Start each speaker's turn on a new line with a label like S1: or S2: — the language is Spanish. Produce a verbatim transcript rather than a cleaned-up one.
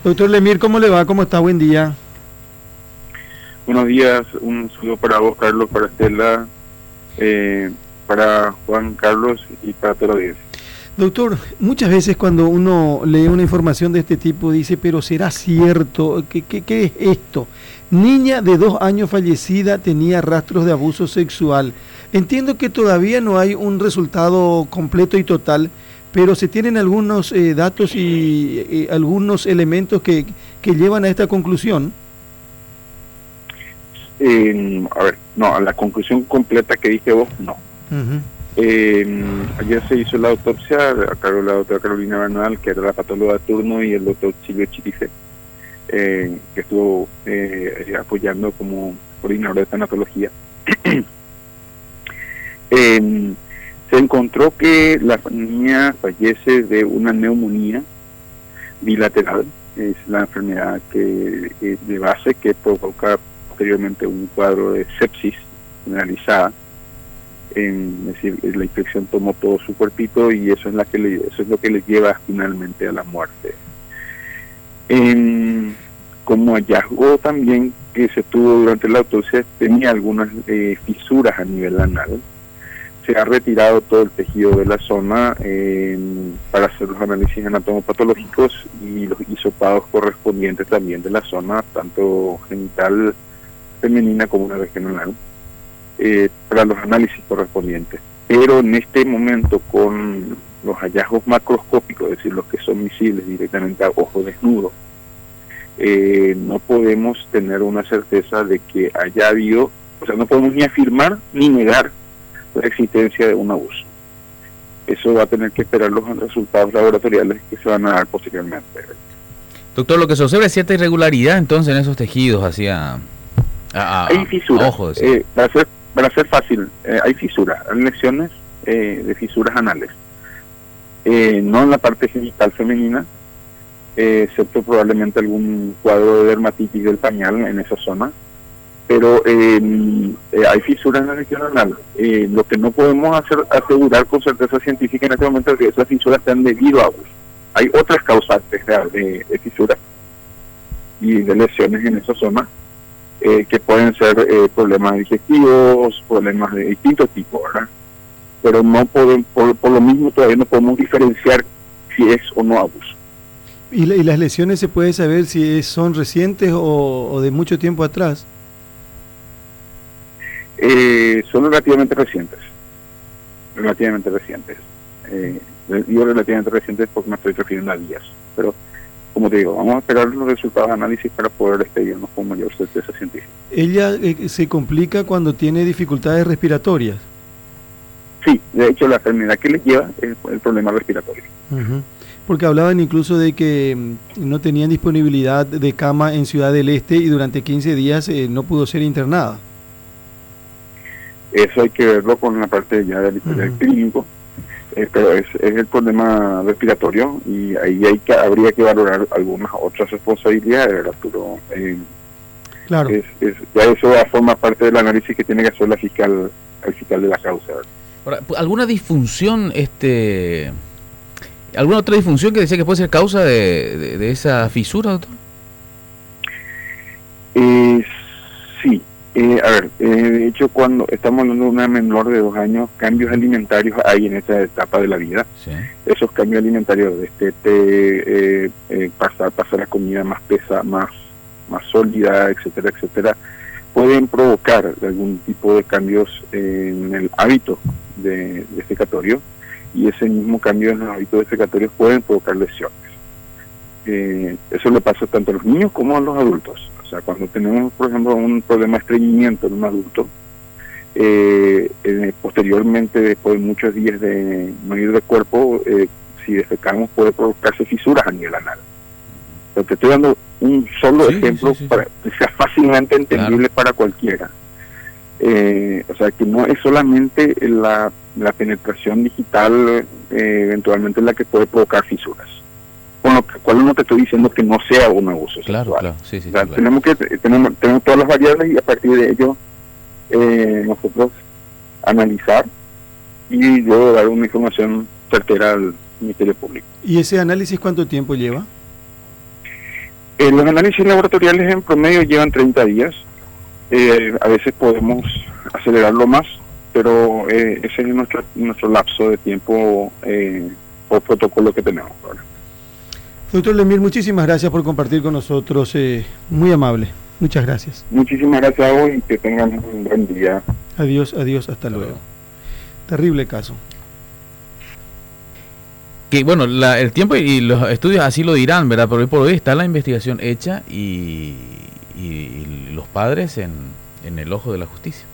S1: Doctor Lemir, ¿cómo le va? ¿Cómo está? Buen día.
S2: Buenos días, un saludo para vos, Carlos, para Estela, eh, para Juan Carlos y para toda la audiencia.
S1: Doctor, muchas veces cuando uno lee una información de este tipo dice, pero ¿será cierto? ¿Qué, qué, qué es esto? Niña de dos años fallecida tenía rastros de abuso sexual. Entiendo que todavía no hay un resultado completo y total, pero se tienen algunos eh, datos y eh, algunos elementos que, que llevan a esta conclusión.
S2: Eh, a ver, no, a la conclusión completa que dije vos, no.
S1: Uh-huh.
S2: Eh, ayer se hizo la autopsia a cargo de la doctora Carolina Bernal, que era la patóloga de turno, y el doctor Silvio Chirife, eh, que estuvo eh, apoyando como coordinador de tanatología. eh, se encontró que la niña fallece de una neumonía bilateral, es la enfermedad que eh, de base que provoca posteriormente un cuadro de sepsis generalizada. En, es decir, la infección tomó todo su cuerpito y eso es la que le, eso es lo que le lleva finalmente a la muerte. En, como hallazgo también que se tuvo durante la autopsia, tenía algunas eh, fisuras a nivel anal. Se ha retirado todo el tejido de la zona eh, para hacer los análisis anatomopatológicos y los hisopados correspondientes también de la zona, tanto genital femenina como una región anal. Eh, para los análisis correspondientes, pero en este momento con los hallazgos macroscópicos, es decir, los que son visibles directamente a ojo desnudo, eh, no podemos tener una certeza de que haya habido, o sea, no podemos ni afirmar ni negar la existencia de un abuso. Eso va a tener que esperar los resultados laboratoriales que se van a dar posteriormente.
S3: Doctor, lo que se observa es cierta irregularidad entonces en esos tejidos hacia... A, a,
S2: hay fisuras,
S3: ojo,
S2: eh, para ser Para ser fácil, eh, hay fisuras, hay lesiones eh, de fisuras anales, eh, no en la parte genital femenina, eh, excepto probablemente algún cuadro de dermatitis del pañal en esa zona, pero eh, eh, hay fisuras en la región anal. Eh, lo que no podemos hacer asegurar con certeza científica en este momento es que esas fisuras están debido a abuso. Hay otras causantes de, de, de fisuras y de lesiones en esa zona, Eh, que pueden ser eh, problemas digestivos, problemas de distintos tipos, ¿verdad? Pero no podemos, por, por lo mismo todavía no podemos diferenciar si es o no abuso.
S1: ¿Y, la, y las lesiones se puede saber si es, son recientes o, o de mucho tiempo atrás?
S2: Eh, son relativamente recientes, relativamente recientes. Eh, digo relativamente recientes porque me estoy refiriendo a días, pero como te digo, vamos a esperar los resultados de análisis para poder expedirnos con mayor certeza científica.
S1: ¿Ella eh, se complica cuando tiene dificultades respiratorias?
S2: Sí, de hecho la enfermedad que le lleva es el problema respiratorio.
S1: Uh-huh. Porque hablaban incluso de que mm, no tenían disponibilidad de cama en Ciudad del Este y durante quince días eh, no pudo ser internada.
S2: Eso hay que verlo con la parte ya del historial uh-huh. clínico. Eh, pero es, es el problema respiratorio y ahí hay que, habría que valorar algunas otras responsabilidades, ¿verdad? Pero eh,
S1: claro.
S2: es, es, ya eso va a formar parte del análisis que tiene que hacer la fiscal, el fiscal de la causa, ¿verdad?
S3: Ahora, ¿alguna disfunción, este, alguna otra disfunción que decía que puede ser causa de, de, de esa fisura, doctor?
S2: Eh, sí. Eh, a ver, eh, de hecho, cuando estamos hablando de una menor de dos años, cambios alimentarios hay en esta etapa de la vida.
S3: Sí.
S2: Esos cambios alimentarios, este, eh, eh, pasar, pasar la comida más pesa, más, más sólida, etcétera, etcétera, pueden provocar algún tipo de cambios en el hábito de, de defecatorio, y ese mismo cambio en los hábitos defecatorios pueden provocar lesiones. Eh, eso le pasa tanto a los niños como a los adultos. O sea, cuando tenemos, por ejemplo, un problema de estreñimiento en un adulto, eh, eh, posteriormente, después de muchos días de no ir de cuerpo, eh, si defecamos puede provocarse fisuras a nivel anal. Pero te estoy dando un solo sí, ejemplo sí, sí, para que sea fácilmente entendible claro. para cualquiera. Eh, o sea, que no es solamente la, la penetración digital eh, eventualmente la que puede provocar fisuras. Con lo cual no te estoy diciendo que no sea un abuso
S3: claro,
S2: sexual.
S3: Claro, sí, sí,
S2: o sea,
S3: sí, claro.
S2: tenemos que tenemos, tenemos todas las variables y a partir de ello eh, nosotros analizar y luego dar una información certera al Ministerio Público.
S1: ¿Y ese análisis cuánto tiempo lleva?
S2: Eh, los análisis laboratoriales en promedio llevan treinta días. Eh, a veces podemos acelerarlo más, pero eh, ese es nuestro nuestro lapso de tiempo eh, o protocolo que tenemos ahora.
S1: Doctor Lemir, muchísimas gracias por compartir con nosotros, eh, muy amable. Muchas gracias.
S2: Muchísimas gracias a vos y que tengan un buen día.
S1: Adiós, adiós, hasta luego. Terrible caso.
S3: Que bueno, la, el tiempo y los estudios así lo dirán, ¿verdad? Pero hoy por hoy está la investigación hecha y, y, y los padres en, en el ojo de la justicia.